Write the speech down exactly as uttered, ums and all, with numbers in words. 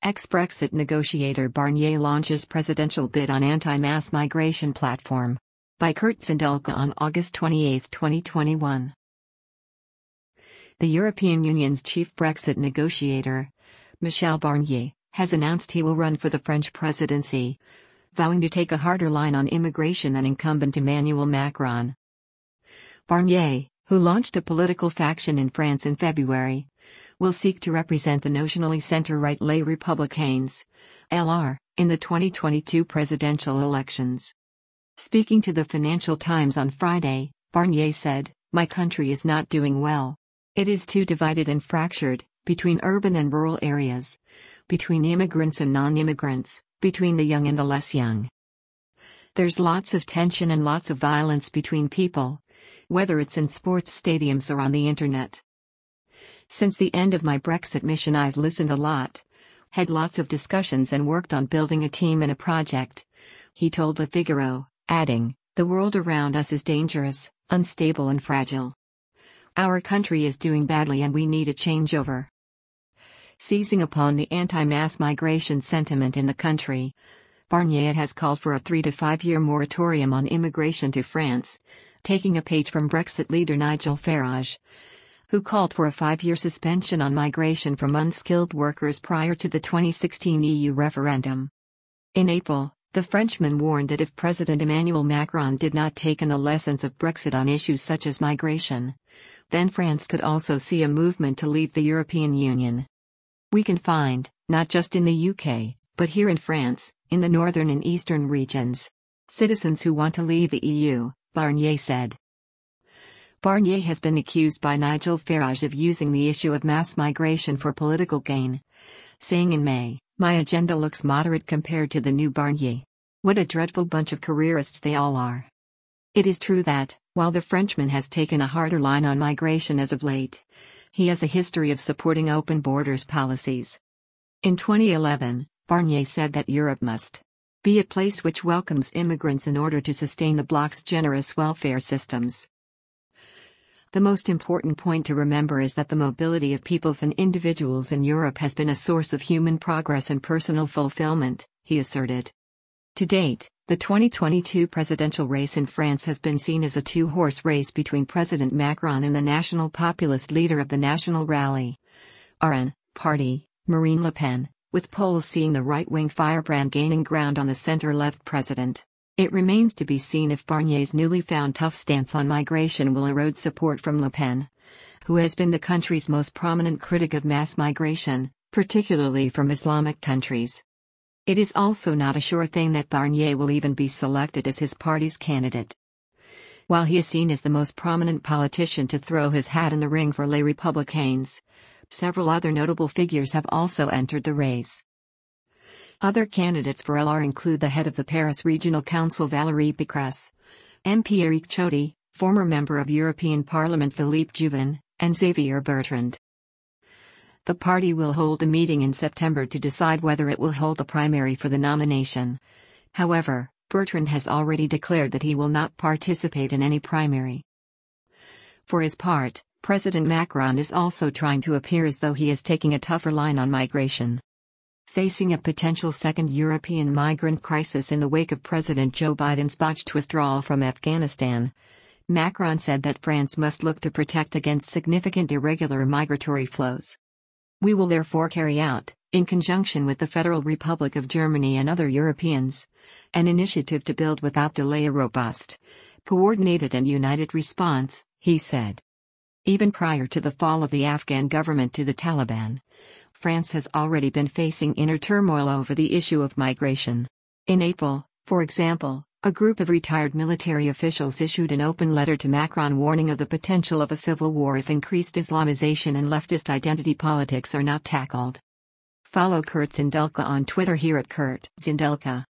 Ex-Brexit negotiator Barnier launches presidential bid on anti-mass migration platform. By Kurt Zindelka on August twenty-eighth, twenty twenty-one. The European Union's chief Brexit negotiator, Michel Barnier, has announced he will run for the French presidency, vowing to take a harder line on immigration than incumbent Emmanuel Macron. Barnier, who launched a political faction in France in February, will seek to represent the notionally centre-right Les Républicains, L R, in the twenty twenty-two presidential elections. Speaking to the Financial Times on Friday, Barnier said, "My country is not doing well. It is too divided and fractured, between urban and rural areas, between immigrants and non-immigrants, between the young and the less young. There's lots of tension and lots of violence between people, whether it's in sports stadiums or on the internet. Since the end of my Brexit mission I've listened a lot, had lots of discussions and worked on building a team and a project," he told Le Figaro, adding, "The world around us is dangerous, unstable and fragile. Our country is doing badly and we need a changeover." Seizing upon the anti-mass migration sentiment in the country, Barnier has called for a three to five year moratorium on immigration to France, taking a page from Brexit leader Nigel Farage, who called for a five-year suspension on migration from unskilled workers prior to the twenty sixteen E U referendum. In April, the Frenchman warned that if President Emmanuel Macron did not take in the lessons of Brexit on issues such as migration, then France could also see a movement to leave the European Union. "We can find, not just in the U K, but here in France, in the northern and eastern regions, citizens who want to leave the E U," Barnier said. Barnier has been accused by Nigel Farage of using the issue of mass migration for political gain, saying in May, "My agenda looks moderate compared to the new Barnier. What a dreadful bunch of careerists they all are." It is true that, while the Frenchman has taken a harder line on migration as of late, he has a history of supporting open borders policies. In twenty eleven, Barnier said that Europe must be a place which welcomes immigrants in order to sustain the bloc's generous welfare systems. The most important point to remember is that the mobility of peoples and individuals in Europe has been a source of human progress and personal fulfillment, he asserted. To date, the twenty twenty-two presidential race in France has been seen as a two-horse race between President Macron and the national populist leader of the National Rally R N party, Marine Le Pen, with polls seeing the right-wing firebrand gaining ground on the center-left president. It remains to be seen if Barnier's newly found tough stance on migration will erode support from Le Pen, who has been the country's most prominent critic of mass migration, particularly from Islamic countries. It is also not a sure thing that Barnier will even be selected as his party's candidate. While he is seen as the most prominent politician to throw his hat in the ring for Les Républicains, several other notable figures have also entered the race. Other candidates for L R include the head of the Paris Regional Council Valérie Pécresse, M P Éric Ciotti, former member of European Parliament Philippe Juvin, and Xavier Bertrand. The party will hold a meeting in September to decide whether it will hold a primary for the nomination. However, Bertrand has already declared that he will not participate in any primary. For his part, President Macron is also trying to appear as though he is taking a tougher line on migration. Facing a potential second European migrant crisis in the wake of President Joe Biden's botched withdrawal from Afghanistan, Macron said that France must look to protect against significant irregular migratory flows. "We will therefore carry out, in conjunction with the Federal Republic of Germany and other Europeans, an initiative to build without delay a robust, coordinated and united response," he said. Even prior to the fall of the Afghan government to the Taliban, France has already been facing inner turmoil over the issue of migration. In April, for example, a group of retired military officials issued an open letter to Macron warning of the potential of a civil war if increased Islamization and leftist identity politics are not tackled. Follow Kurt Zindelka on Twitter here at Kurt Zindelka.